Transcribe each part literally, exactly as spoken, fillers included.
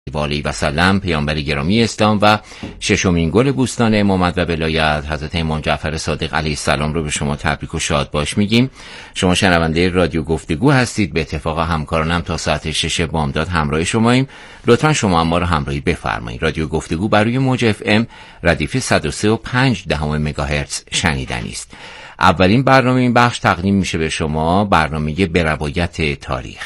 علیه و سلم پیامبر گرامی اسلام و ششمین گل بوستان امامت و ولایت حضرت امام جعفر صادق علیه السلام رو به شما تبریک و شاد باش میگیم. شما شنونده رادیو گفتگو هستید. به اتفاق همکارانم تا ساعت شش بامداد همراه شماییم. لطفا شما هم ما رو همراهی بفرمایید. رادیو گفتگو بر روی موج اف ام ردیف صد و سه و پنج دهم مگاهرتز شنیدنی است. اولین برنامه این بخش تقدیم میشه به شما برنامه به روایت تاریخ.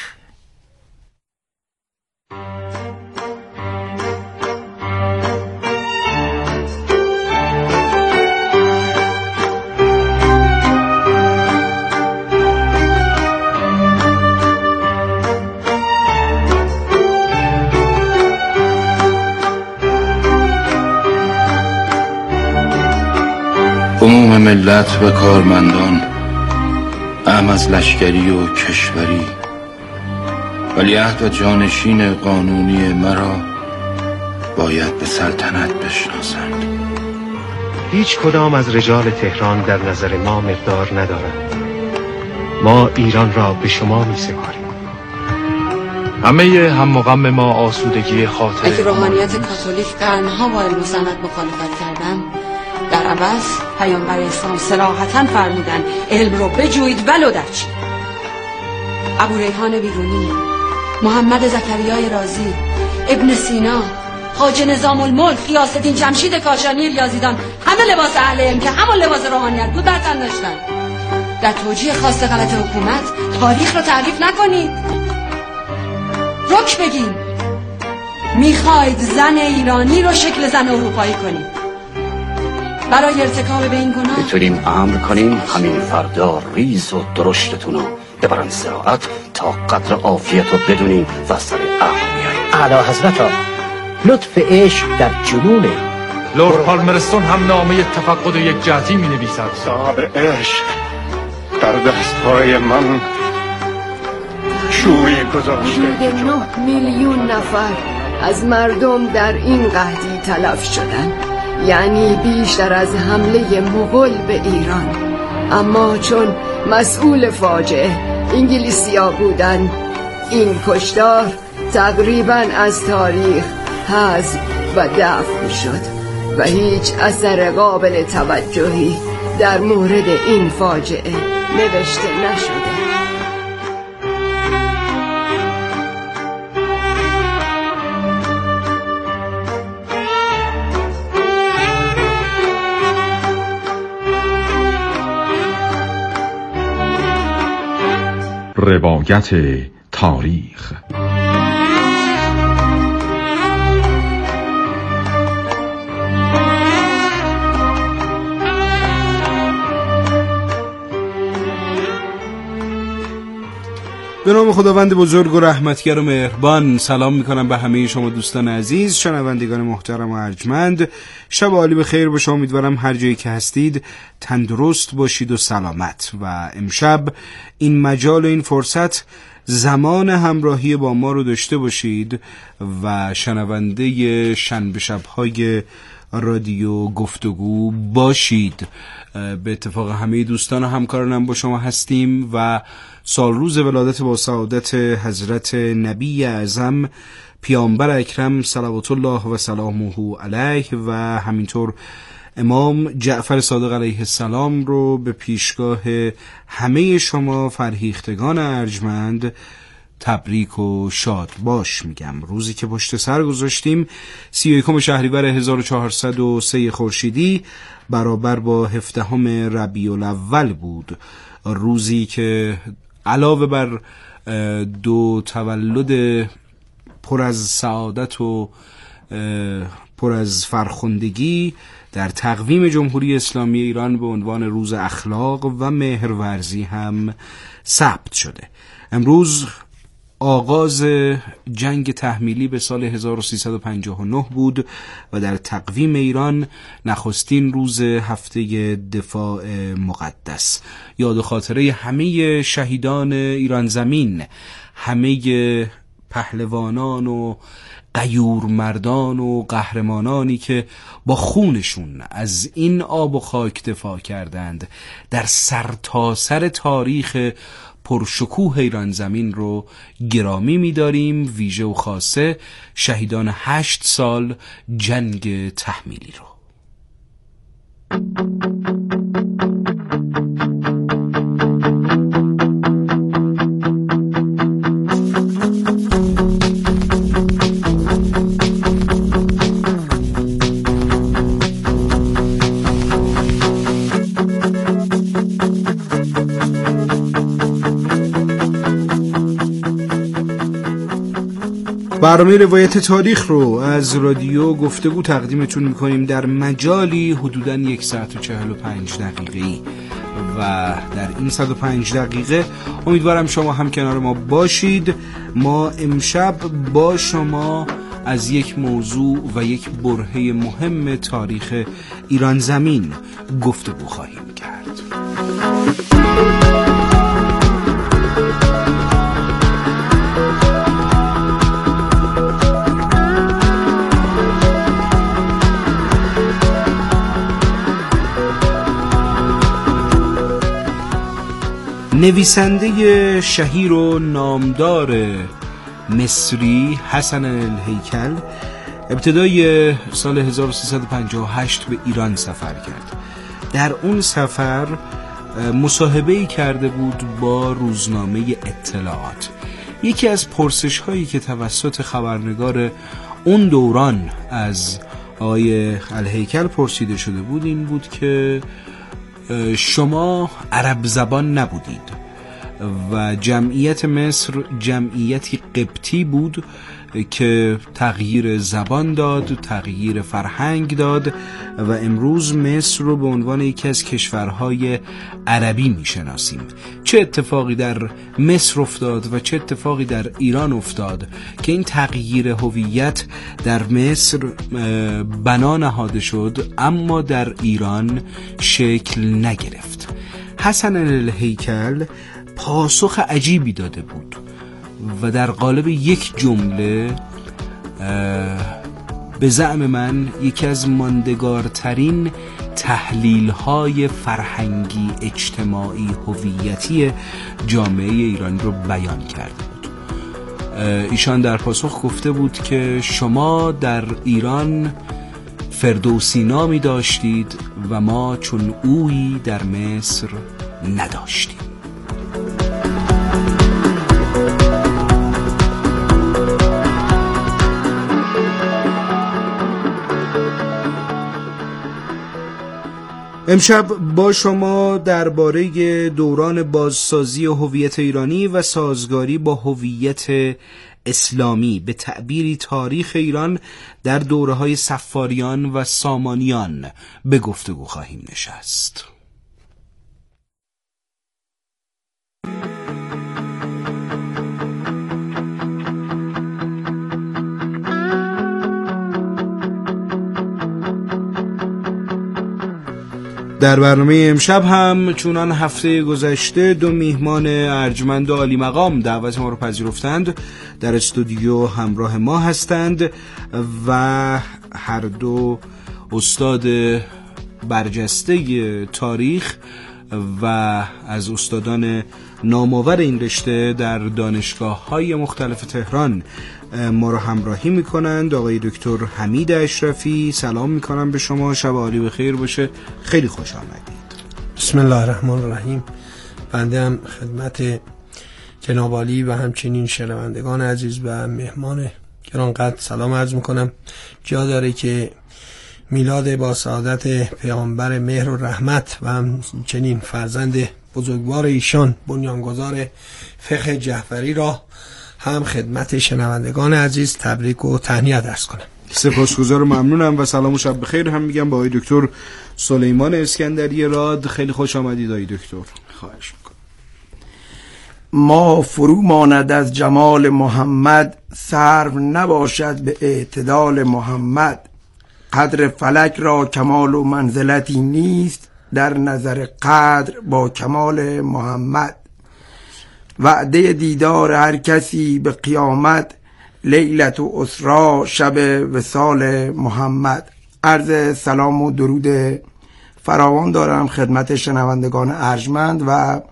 عموم ملت و کارمندان، اهم از لشکری و کشوری، ولیعهد و جانشین قانونی مرا باید به سلطنت بشناسند. هیچ کدام از رجال تهران در نظر ما مقدار ندارند. ما ایران را به شما می سپاریم. همه هم و غم ما آسودگی خاطر. اگه روحانیت کاتولیک قرنها با علم و سنت مخالفت کردن، در عوض پیامبر اسلام صراحتاً فرمودن علم رو بجوید ولو در چی. ابو ریحان بیرونی، محمد زکریای رازی، ابن سینا، خواجه نظام الملک، غیاث الدین جمشید کاشانی ریاضیدان، همه لباس اهل علم که همون لباس روحانیت بود بر تن داشتن. در توجیه خاص غلط حکومت تاریخ رو تعریف نکنید، رک بگین. میخواید زن ایرانی رو شکل زن اروپایی کنید. برای ارتکاب به این گناه میتونیم امر کنیم همین فردا ریز و درشتتون رو ببرن زراعت تا قدر عافیت رو بدونیم و سر عقل بیاییم. اعلی حضرت لطف عشق در جنونه. لورد پالمرستون هم نامه تفقد یک جهتی می نویسد. صاحب عشق در دستهای من شوری گذاشته. حدود نه میلیون نفر از مردم در این قحطی تلف شدن، یعنی بیشتر از حمله مغول به ایران. اما چون مسئول فاجعه انگلیسی‌ها بودن، این کشتار تقریباً از تاریخ حذف و دفن شد و هیچ اثر قابل توجهی در مورد این فاجعه نوشته نشده. روایت تاریخ. به نام خداوند بزرگ و رحمتگر و مهربان سلام میکنم به همه شما دوستان عزیز، شنوندگان محترم و ارجمند. شب عالی به خیر باشه. امیدوارم هر جایی که هستید تندرست باشید و سلامت. و امشب این مجال و این فرصت زمان همراهی با ما رو داشته باشید و شنونده شنبه شب‌های رادیو گفتگو باشید. به اتفاق همه دوستان و همکارانم با شما هستیم و سال روز ولادت با سعادت حضرت نبی اعظم پیامبر اکرم صلوات الله و سلامه علیه و همینطور امام جعفر صادق علیه السلام رو به پیشگاه همه شما فرهیختگان ارجمند تبریک و شاد باش میگم. روزی که پشت سر گذاشتیم سی و یکم شهریور هزار و چهارصد و سه خورشیدی برابر با هفدهم ربیع الاول بود. روزی که علاوه بر دو تولد پر از سعادت و پر از فرخندگی در تقویم جمهوری اسلامی ایران به عنوان روز اخلاق و مهرورزی هم ثبت شده. امروز آغاز جنگ تحمیلی به سال هزار و سیصد و پنجاه و نه بود و در تقویم ایران نخستین روز هفته دفاع مقدس. یاد و خاطره همه شهیدان ایران زمین، همه پهلوانان و غیور مردان و قهرمانانی که با خونشون از این آب و خاک دفاع کردند در سرتاسر تاریخ پرشکوه ایران زمین رو گرامی می‌داریم، ویژه و خاصه شهیدان هشت سال جنگ تحمیلی رو. برنامه روایت تاریخ رو از رادیو گفتگو تقدیمتون میکنیم در مجالی حدوداً یک ساعت و چهل و پنج دقیقه‌ای و در این صد و پنج دقیقه امیدوارم شما هم کنار ما باشید. ما امشب با شما از یک موضوع و یک برهه مهم تاریخ ایران زمین گفتگو خواهیم کرد. نویسنده شهیر و نامدار مصری حسن الهیکل ابتدای سال هزار و سیصد و پنجاه و هشت به ایران سفر کرد. در اون سفر مصاحبه‌ای کرده بود با روزنامه اطلاعات. یکی از پرسش هایی که توسط خبرنگار اون دوران از آقای الهیکل پرسیده شده بود این بود که شما عرب زبان نبودید و جمعیت مصر جمعیتی قبطی بود که تغییر زبان داد، تغییر فرهنگ داد و امروز مصر رو به عنوان یکی از کشورهای عربی میشناسیم. چه اتفاقی در مصر افتاد و چه اتفاقی در ایران افتاد که این تغییر هویت در مصر بنا نهاده شد اما در ایران شکل نگرفت؟ حسن الهیکل پاسخ عجیبی داده بود و در قالب یک جمله به زعم من یکی از ماندگارترین تحلیل‌های فرهنگی، اجتماعی، هویتی جامعه ایرانی رو بیان کرده بود. ایشان در پاسخ گفته بود که شما در ایران فردوسی نامی داشتید و ما چون اویی در مصر نداشتیم. امشب با شما درباره دوران بازسازی هویت ایرانی و سازگاری با هویت اسلامی، به تعبیری تاریخ ایران در دوره‌های صفاریان و سامانیان به گفتگو خواهیم نشست. در برنامه امشب هم چونان هفته گذشته دو میهمان ارجمند و عالی مقام دعوت ما رو پذیرفتند در استودیو همراه ما هستند و هر دو استاد برجسته تاریخ و از استادان نامآور این رشته در دانشگاه‌های مختلف تهران ما رو همراهی میکنند. آقای دکتر حمید اشرفی، سلام میکنم به شما، شب عالی بخیر باشه، خیلی خوش آمدید. بسم الله الرحمن الرحیم. بنده هم خدمت جناب عالی و همچنین شنوندگان عزیز و مهمان گرانقدر سلام عرض میکنم. جا داره که میلاد با سعادت پیامبر مهر و رحمت و همچنین فرزند بزرگوار ایشان بنیانگذار فقه جعفری را هم خدمت شنوندگان عزیز تبریک و تهنیت عرض کنم. سپاسگزار و ممنونم و سلام و شب بخیر هم میگم با آقای دکتر سلیمان اسکندری راد. خیلی خوش آمدید آقای دکتر. خواهش میکنم. ما فرو ماند از جمال محمد، سرو نباشد به اعتدال محمد. قدر فلک را کمال و منزلتی نیست، در نظر قدر با کمال محمد. وعده دیدار هر کسی به قیامت، لیلت و اسرا شب وصال محمد. عرض سلام و درود فراوان دارم خدمت شنوندگان ارجمند و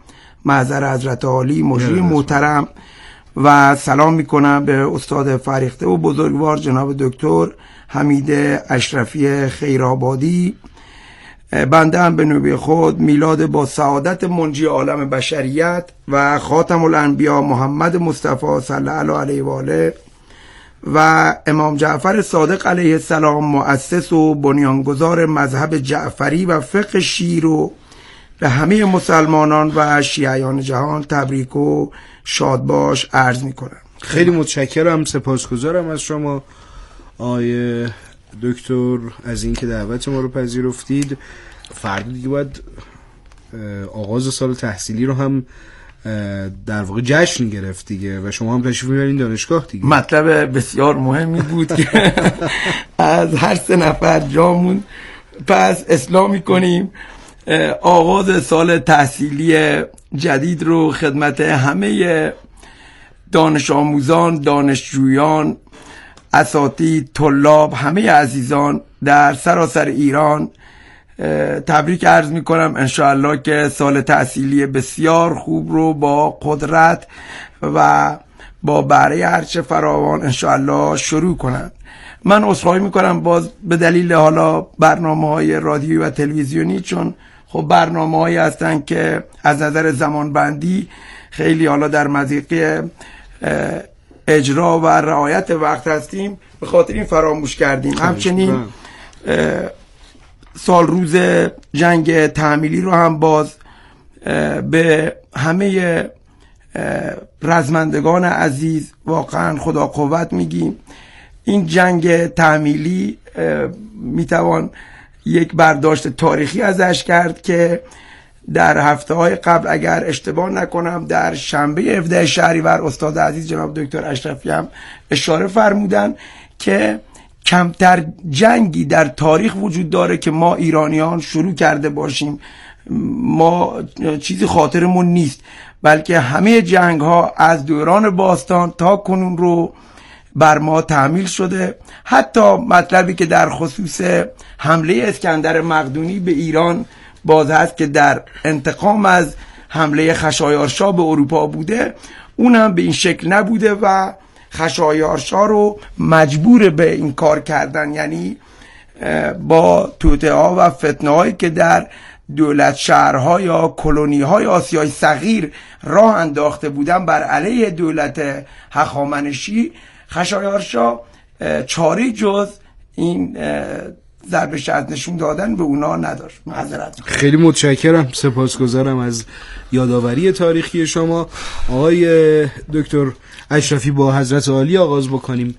محضر حضرت عالی مجری محترم و سلام میکنم به استاد فریخته و بزرگوار جناب دکتر حمید اشرفی خیرآبادی. بنده هم به نوبه خود میلاد با سعادت منجی عالم بشریت و خاتم الانبیا محمد مصطفی صلی الله علیه و آله و امام جعفر صادق علیه السلام مؤسس و بنیانگذار مذهب جعفری و فقه شیعی رو به همه مسلمانان و شیعیان جهان تبریک و شادباش عرض میکنم. خیلی متشکرم، سپاسگزارم از شما آقای دکتر از اینکه دعوت ما رو پذیرفتید. فردا دیگه باید آغاز سال تحصیلی رو هم در واقع جشن گرفت دیگه و شما هم تشریف میبرین دانشگاه دیگه. مطلب بسیار مهمی بود که از هر سه نفر جامون پس اصلاح میکنیم. آغاز سال تحصیلی جدید رو خدمت همه دانش آموزان، دانشجویان، اساتید، طلاب، همه عزیزان در سراسر ایران تبریک عرض می کنم. انشاءالله که سال تحصیلی بسیار خوب رو با قدرت و با بهره هرچه فراوان انشاءالله شروع کنم. من عذرخواهی می کنم باز به دلیل حالا برنامه های رادیویی و تلویزیونی، چون خب برنامه هایی هستن که از نظر زمان بندی خیلی حالا در مضیقه اجرا و رعایت وقت هستیم، به خاطر این فراموش کردیم. همچنین سال روز جنگ تحمیلی رو هم باز به همه رزمندگان عزیز واقعا خدا قوت میگیم. این جنگ تحمیلی میتوان یک برداشت تاریخی ازش کرد که در هفته های قبل اگر اشتباه نکنم در شنبه هفدهم شهریور استاد عزیز جناب دکتر اشرفی هم اشاره فرمودن که کمتر جنگی در تاریخ وجود داره که ما ایرانیان شروع کرده باشیم، ما چیزی خاطرمون نیست، بلکه همه جنگ ها از دوران باستان تا کنون رو بر ما تحمیل شده. حتی مطلبی که در خصوص حمله اسکندر مقدونی به ایران باز هست که در انتقام از حمله خشایارشا به اروپا بوده، اون هم به این شکل نبوده و خشایارشا رو مجبور به این کار کردن، یعنی با توطئه ها و فتنه هایی که در دولت شهرها یا کلونی های آسیای صغیر راه انداخته بودن بر علیه دولت هخامنشی، خشایارشا چاری جز این ضرب شست نشون دادن به اونا نداشت. معذرت. خیلی متشکرم، سپاسگزارم از یادآوری تاریخی شما. آقای دکتر اشرفی با حضرت عالی آغاز بکنیم.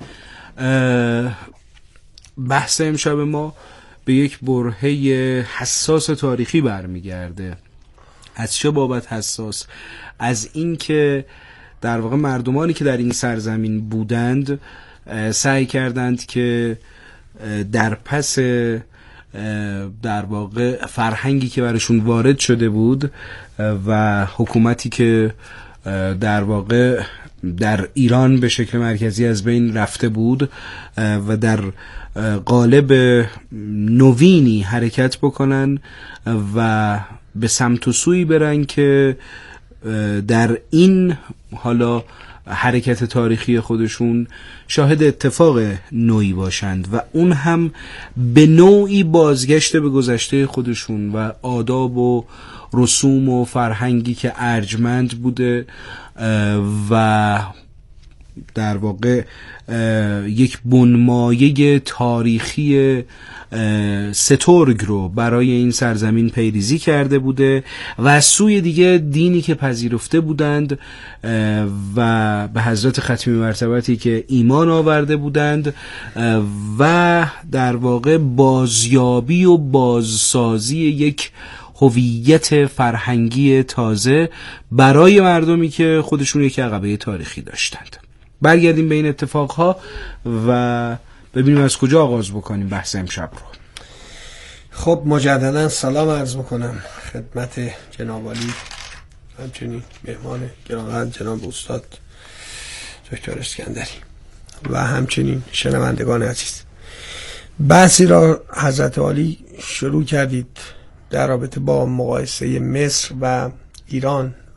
بحث امشب ما به یک برهه حساس تاریخی برمیگرده. از چه بابت حساس؟ از اینکه در واقع مردمانی که در این سرزمین بودند سعی کردند که در پس در واقع فرهنگی که براشون وارد شده بود و حکومتی که در واقع در ایران به شکل مرکزی از بین رفته بود و در قالب نوینی حرکت بکنن و به سمت و سوی برن که در این حالا حرکت تاریخی خودشون شاهد اتفاق نوعی باشند و اون هم به نوعی بازگشت به گذشته خودشون و آداب و رسوم و فرهنگی که ارجمند بوده و در واقع یک بنمایه تاریخی سترگ رو برای این سرزمین پیریزی کرده بوده و از سوی دیگه دینی که پذیرفته بودند و به حضرت ختمی مرتبتی که ایمان آورده بودند و در واقع بازیابی و بازسازی یک هویت فرهنگی تازه برای مردمی که خودشون یک عقبه تاریخی داشتند. برگردیم به این اتفاقها و ببینیم از کجا آغاز بکنیم بحث امشب رو. خب مجددا سلام عرض میکنم خدمت جناب عالی، همچنین مهمان گرامی جناب استاد دکتر اسکندری و همچنین شنوندگان عزیز. بحثی را حضرت عالی شروع کردید در رابطه با مقایسه مصر و ایران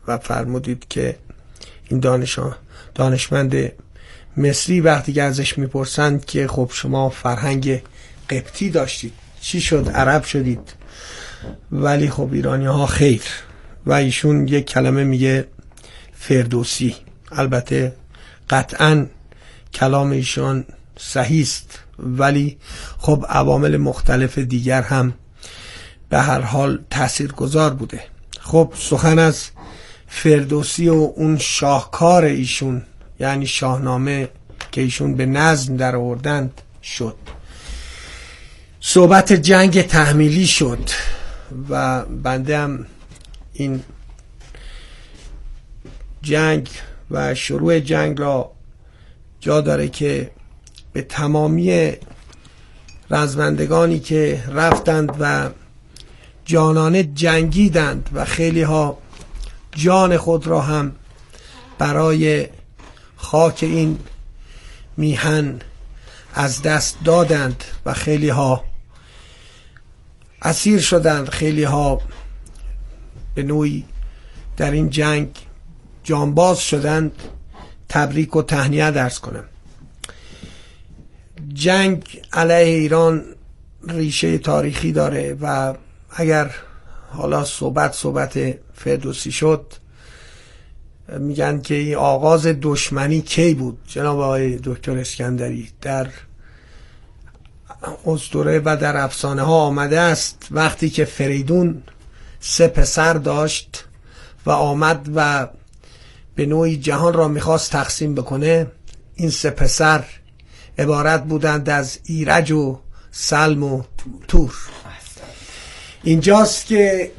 و فرمودید که این دانش دانشمند مصری وقتی که ازش میپرسند که خب شما فرهنگ قبطی داشتید، چی شد عرب شدید؟ ولی خب ایرانی ها خیر. و ایشون یک کلمه میگه فردوسی. البته قطعا کلام ایشان صحیح است، ولی خب عوامل مختلف دیگر هم به هر حال تاثیرگذار بوده. خب سخن از فردوسی و اون شاهکار ایشون، یعنی شاهنامه که ایشون به نظم در آوردند شد. صحبت جنگ تحمیلی شد و بنده هم این جنگ و شروع جنگ را جا داره که به تمامی رزمندگانی که رفتند و جانانه جنگیدند و خیلی ها جان خود را هم برای خاک این میهن از دست دادند و خیلی ها اسیر شدند، خیلی ها به نوعی در این جنگ جانباز شدند. تبریک و تهنیت عرض کنم. جنگ علیه ایران ریشه تاریخی داره و اگر حالا صحبت صحبت فردوسی شد، میگن که این آغاز دشمنی کی بود؟ جناب آقای دکتر اسکندری در اسطوره و در افسانه ها آمده است وقتی که فریدون سه پسر داشت و آمد و به نوعی جهان را میخواست تقسیم بکنه. این سه پسر عبارت بودند از ایرج و سلم و تور. اینجاست که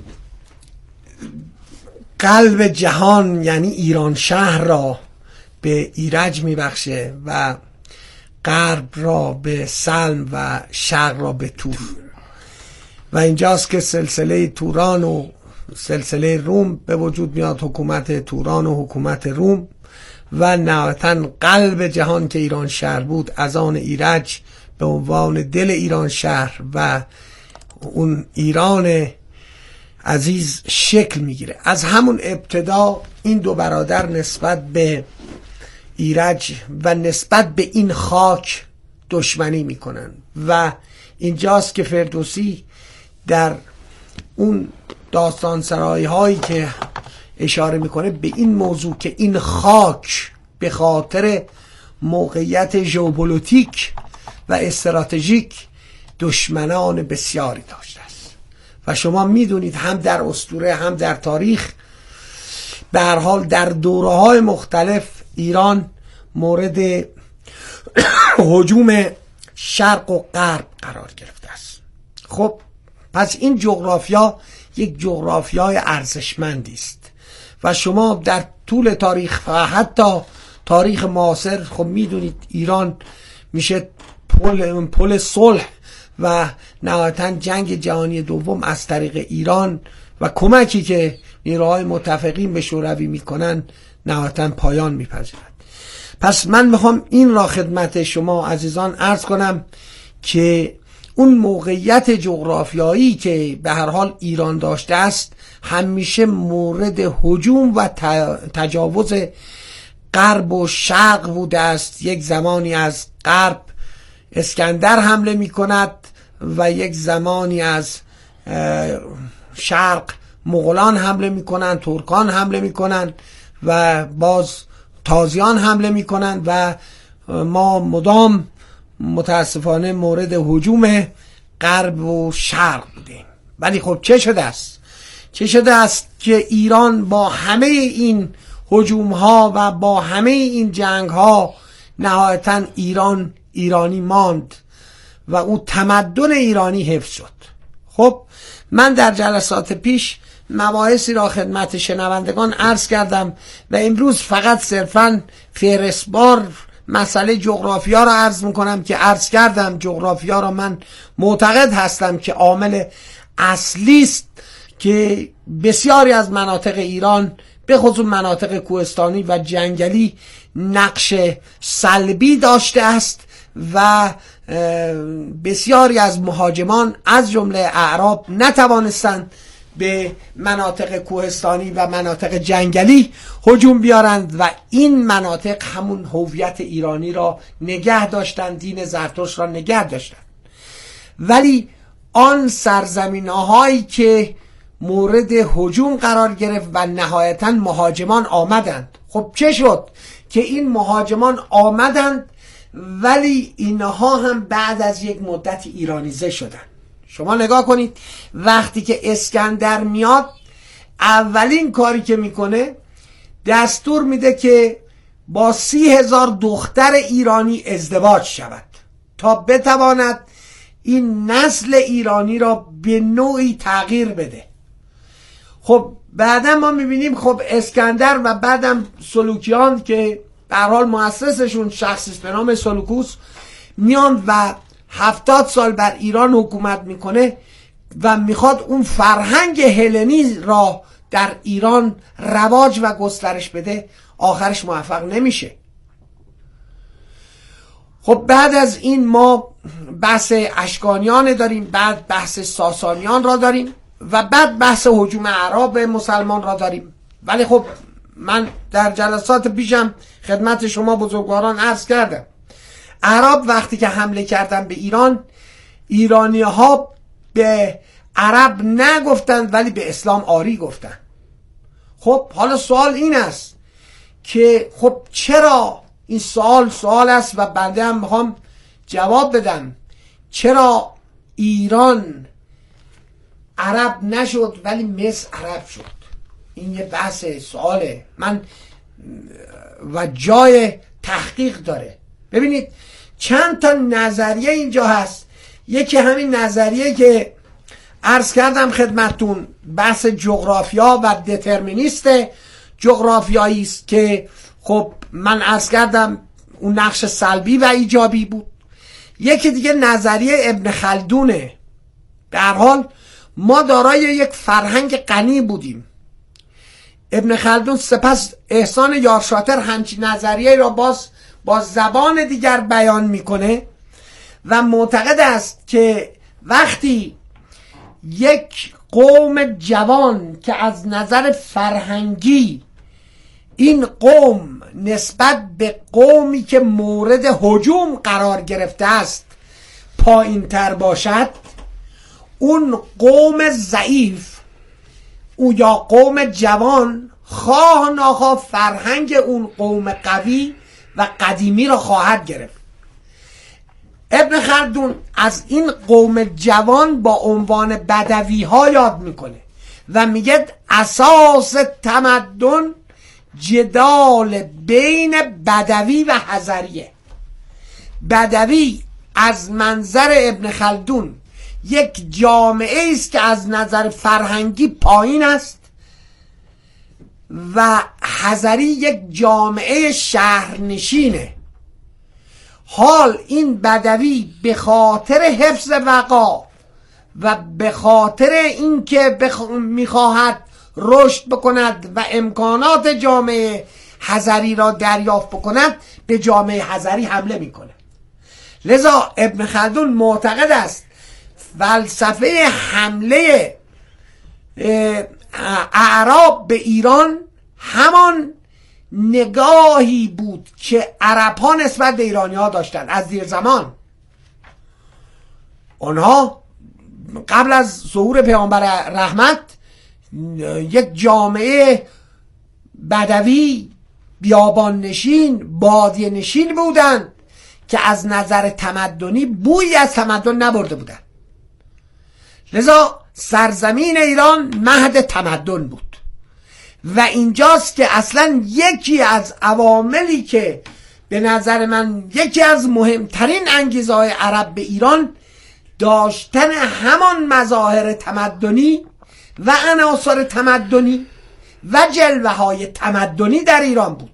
قلب جهان یعنی ایران شهر را به ایرج میبخشه و غرب را به سلم و شرق را به تور. و اینجاست که سلسله توران و سلسله روم به وجود میاد، حکومت توران و حکومت روم، و نهایتاً قلب جهان که ایران شهر بود از آن ایرج به عنوان دل ایران شهر و اون ایران عزیز شکل میگیره. از همون ابتدا این دو برادر نسبت به ایرج و نسبت به این خاک دشمنی میکنن و اینجاست که فردوسی در اون داستان سرایی هایی که اشاره میکنه به این موضوع که این خاک به خاطر موقعیت ژئوپلیتیک و استراتژیک دشمنان بسیاری داشته است و شما میدونید هم در اسطوره هم در تاریخ به هر حال در دوره‌های مختلف ایران مورد هجوم شرق و غرب قرار گرفته است. خب پس این جغرافیا یک جغرافیای ارزشمندی است و شما در طول تاریخ و حتی تاریخ معاصر خب میدونید ایران میشه پل پل صلح و نهایتاً جنگ جهانی دوم از طریق ایران و کمکی که نیروهای متفقین به شوروی میکنن نهایتاً پایان میپذیرد. پس من میخوام این را خدمت شما عزیزان عرض کنم که اون موقعیت جغرافیایی که به هر حال ایران داشته است همیشه مورد هجوم و تجاوز غرب و شرق بوده است. یک زمانی از غرب اسکندر حمله می کند و یک زمانی از شرق مغولان حمله می کنند، ترکان حمله می کنند و باز تازیان حمله می کنند و ما مدام متاسفانه مورد هجوم غرب و شرق بودیم. ولی خب چه شده است؟ چه شده است که ایران با همه این هجوم ها و با همه این جنگ ها نهایتاً ایران ایرانی ماند و او تمدن ایرانی حفظ شد. خب من در جلسات پیش مباحثی را خدمت شنوندگان عرض کردم و امروز فقط صرفاً فهرستوار مسئله جغرافیا را عرض میکنم که عرض کردم جغرافیا را من معتقد هستم که عامل اصلی است که بسیاری از مناطق ایران به خصوص مناطق کوهستانی و جنگلی نقش سلبی داشته است و بسیاری از مهاجمان از جمله اعراب نتوانستند به مناطق کوهستانی و مناطق جنگلی هجوم بیارند و این مناطق همون هویت ایرانی را نگه داشتن، دین زرتشت را نگه داشتن. ولی آن سرزمین‌هایی که مورد هجوم قرار گرفت و نهایتاً مهاجمان آمدند، خب چه شد که این مهاجمان آمدند ولی اینها هم بعد از یک مدت ایرانیزه شدن. شما نگاه کنید وقتی که اسکندر میاد اولین کاری که میکنه دستور میده که با سی هزار دختر ایرانی ازدواج شود تا بتواند این نسل ایرانی را به نوعی تغییر بده. خب بعدا ما میبینیم خب اسکندر و بعدم سلوکیان که به هر حال مؤسسشون شخصی به نام سلوکوس میان و هفتاد سال بر ایران حکومت میکنه و میخواد اون فرهنگ هلنی را در ایران رواج و گسترش بده، آخرش موفق نمیشه. خب بعد از این ما بحث اشکانیان داریم، بعد بحث ساسانیان را داریم و بعد بحث هجوم اعراب مسلمان را داریم. ولی خب من در جلسات پیشم خدمت شما بزرگواران عرض کردم اعراب وقتی که حمله کردن به ایران، ایرانی ها به عرب نگفتند ولی به اسلام آری گفتند. خب حالا سوال این است که خب چرا این سوال سوال است و بنده هم میخوام جواب بدم، چرا ایران عرب نشد ولی مصر عرب شد؟ این یه بحث سواله من و جای تحقیق داره. ببینید چند تا نظریه اینجا هست. یکی همین نظریه که عرض کردم خدمتتون، بحث جغرافیا و دترمینیست جغرافیایی است که خب من عرض کردم اون نقش سلبی و ایجابی بود. یکی دیگه نظریه ابن خلدونه. به هر حال ما دارای یک فرهنگ غنی بودیم. ابن خلدون سپس احسان یارشاتر همچین نظریه را باز با زبان دیگر بیان میکنه و معتقد است که وقتی یک قوم جوان که از نظر فرهنگی این قوم نسبت به قومی که مورد هجوم قرار گرفته است پایین تر باشد، اون قوم ضعیف او یا قوم جوان خواه ناخواه فرهنگ اون قوم قوی و قدیمی را خواهد گرفت. ابن خلدون از این قوم جوان با عنوان بدوی ها یاد میکنه و میگه اساس تمدن جدال بین بدوی و حضریه. بدوی از منظر ابن خلدون یک جامعه است که از نظر فرهنگی پایین است و حضری یک جامعه شهرنشینه. حال این بدوی به خاطر حفظ بقا و به خاطر اینکه بخ... میخواهد رشد بکند و امکانات جامعه حضری را دریافت بکند به جامعه حضری حمله میکنه. لذا ابن خلدون معتقد است فلسفه حمله اعراب به ایران همان نگاهی بود که عرب ها نسبت به ایرانی ها داشتن از دیر زمان. آنها قبل از ظهور پیامبر رحمت یک جامعه بدوی بیابان نشین بادیه نشین بودند که از نظر تمدنی بویی از تمدن نبرده بودند. لذا سرزمین ایران مهد تمدن بود و اینجاست که اصلا یکی از عواملی که به نظر من یکی از مهمترین انگیزه های عرب به ایران داشتن همان مظاهر تمدنی و عناصر تمدنی و جلوه های تمدنی در ایران بود.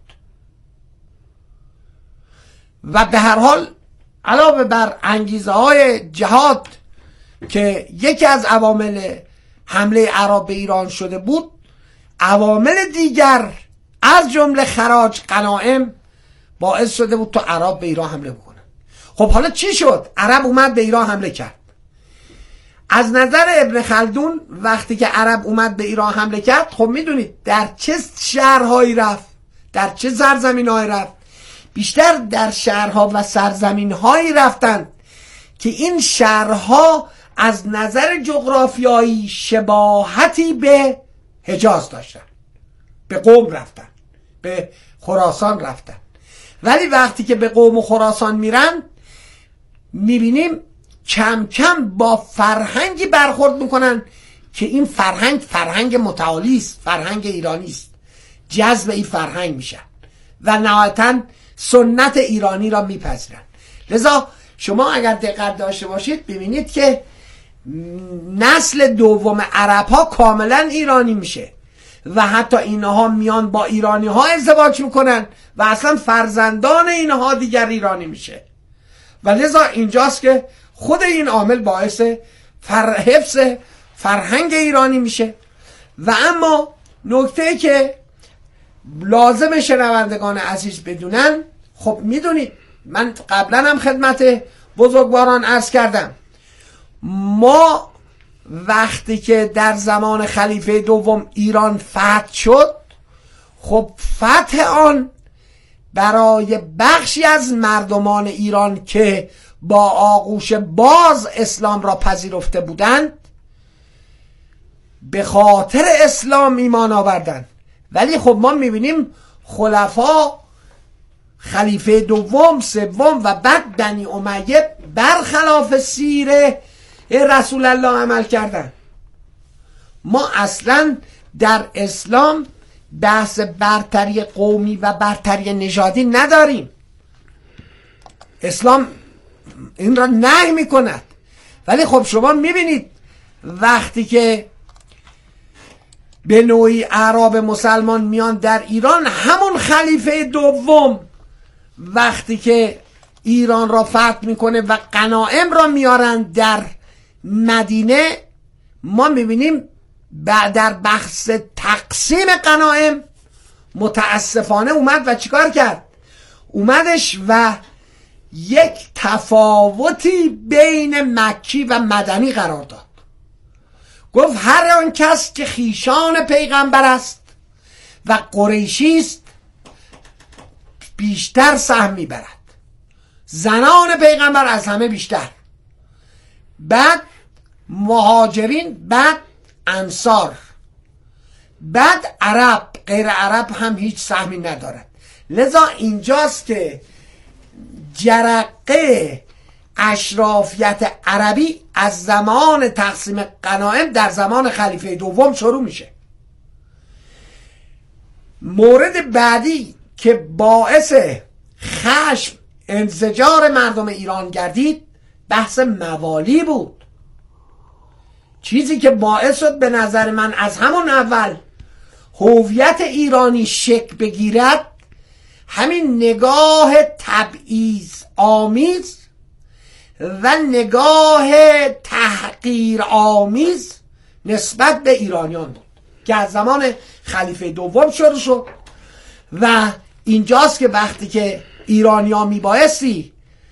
و به هر حال علاوه بر انگیزه های جهاد که یکی از عوامل حمله عرب به ایران شده بود، عوامل دیگر از جمله خراج غنایم باعث شده بود تا عرب به ایران حمله بکنه. خب حالا چی شد؟ عرب اومد به ایران حمله کرد. از نظر ابن خلدون وقتی که عرب اومد به ایران حمله کرد، خب میدونید در چه شهرهایی رفت، در چه سرزمین‌هایی رفت؟ بیشتر در شهرها و سرزمین‌هایی رفتند که این شهرها از نظر جغرافیایی شباهتی به حجاز داشتن. به قم رفتن، به خراسان رفتن. ولی وقتی که به قم و خراسان میرن میبینیم کم کم با فرهنگی برخورد میکنن که این فرهنگ فرهنگ متعالی است، فرهنگ ایرانی است. جذب این فرهنگ میشن و نهایتاً سنت ایرانی را میپذیرن. لذا شما اگر دقت داشته باشید ببینید که نسل دوم عرب ها کاملا ایرانی میشه و حتی اینها میان با ایرانی ها ازدواج میکنن و اصلا فرزندان اینها دیگر ایرانی میشه و لذا اینجاست که خود این عامل باعث فر... حفظ فرهنگ ایرانی میشه. و اما نکته که لازم شنوندگان عزیز بدونن، خب میدونید من قبلا هم خدمت بزرگواران عرض کردم، ما وقتی که در زمان خلیفه دوم ایران فتح شد، خب فتح آن برای بخشی از مردمان ایران که با آغوش باز اسلام را پذیرفته بودند به خاطر اسلام ایمان آوردند. ولی خب ما میبینیم خلفا، خلیفه دوم، سوم و بعد بنی امیه برخلاف سیره رسول الله عمل کردن. ما اصلا در اسلام بحث برتری قومی و برتری نژادی نداریم. اسلام این را نهی میکند. ولی خب شما میبینید وقتی که به نوعی اعراب مسلمان میان در ایران، همون خلیفه دوم وقتی که ایران را فتح میکنه و غنایم را میارن در مدینه، ما میبینیم در بحث تقسیم غنایم متاسفانه اومد و چیکار کرد؟ اومدش و یک تفاوتی بین مکی و مدنی قرار داد. گفت هر آن کس که خیشان پیغمبر است و قریشی است بیشتر سهم میبرد، زنان پیغمبر از همه بیشتر، بعد مهاجرین، بعد انصار، بعد عرب، غیر عرب هم هیچ سهمی ندارد. لذا اینجاست که جرقه اشرافیت عربی از زمان تقسیم غنایم در زمان خلیفه دوم شروع میشه. مورد بعدی که باعث خشم انزجار مردم ایران گردید بحث موالی بود. چیزی که باعث شد به نظر من از همون اول هویت ایرانی شکل بگیرد همین نگاه تبعیض آمیز و نگاه تحقیر آمیز نسبت به ایرانیان بود که از زمان خلیفه دوم شروع شد. و اینجاست که وقتی که ایرانیان میبایستی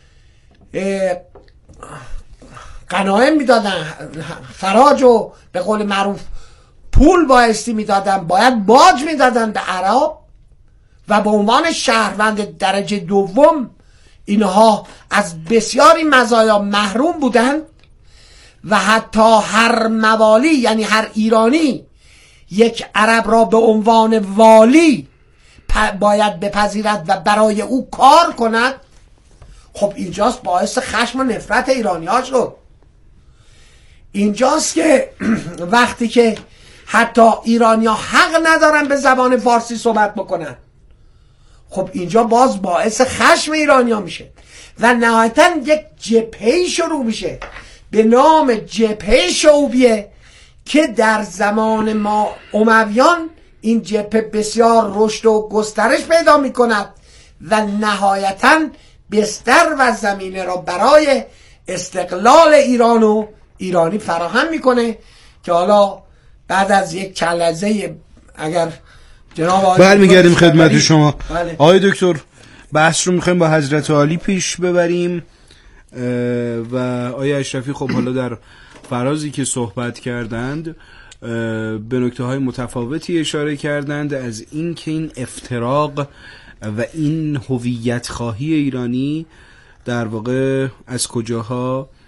غنایم میدادن، خراج و به قول معروف پول بایستی میدادن، باید باج میدادن به عرب و به عنوان شهروند درجه دوم اینها از بسیاری مزایا محروم بودند و حتی هر موالی، یعنی هر ایرانی یک عرب را به عنوان والی باید بپذیرد و برای او کار کند. خب اینجاست باعث خشم و نفرت ایرانی ها شد. اینجاست که وقتی که حتی ایرانی ها حق ندارن به زبان فارسی صحبت بکنن، خب اینجا باز باعث خشم ایرانی ها میشه و نهایتا یک جبهه‌ای شروع میشه به نام جبهه شعوبیه که در زمان ما امویان این جبهه بسیار رشد و گسترش پیدا میکند و نهایتا بستر و زمینه را برای استقلال ایران و ایرانی فراهم میکنه که حالا بعد از یک چلزه اگر جناب آقای برمیگردیم خدمت شما. بله. آقای دکتر بحث رو میخوایم با حضرت عالی پیش ببریم و آقای اشرفی خب حالا در فرازی که صحبت کردند به نکته های متفاوتی اشاره کردند از این که این افتراق و این هویت خواهی ایرانی در واقع از کجاها